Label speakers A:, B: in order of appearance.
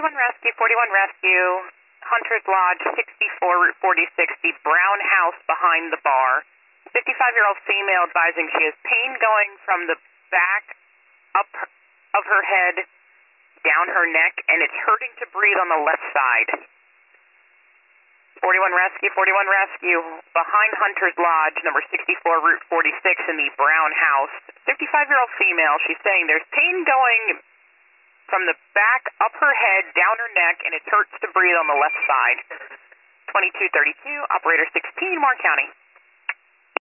A: 41 Rescue, Hunter's Lodge, 64 Route 46, the brown house behind the bar. 55-year-old female advising she has pain going from the back up of her head, down her neck, and it's hurting to breathe on the left side. 41 Rescue, behind Hunter's Lodge, number 64 Route 46 in the brown house. 55-year-old female, she's saying there's pain going from the back up her head, down her neck, and it hurts to breathe on the left side. 2232, operator 16, Warren County.